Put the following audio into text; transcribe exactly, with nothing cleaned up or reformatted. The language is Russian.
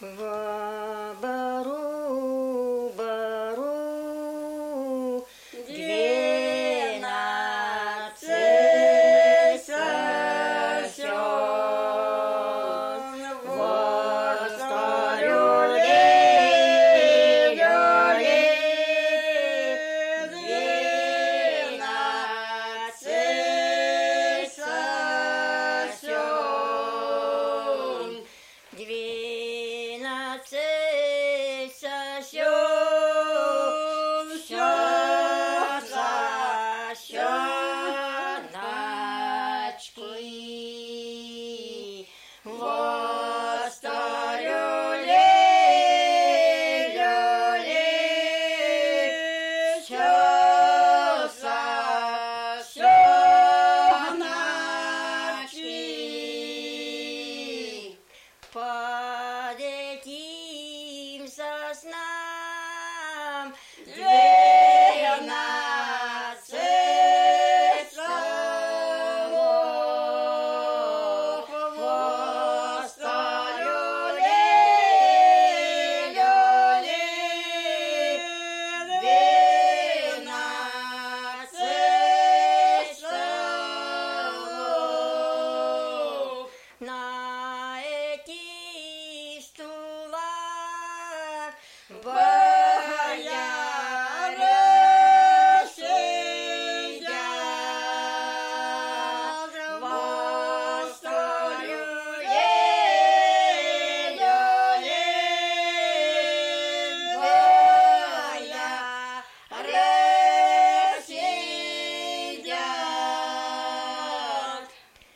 Во бору, бору, двенадцать сосен, во сто люлей, люлей, двенадцать сосен, двенадцать сосен, все сосеночки, во сто люлей, люлей, все сосеночки. Под этим соснам двенадцать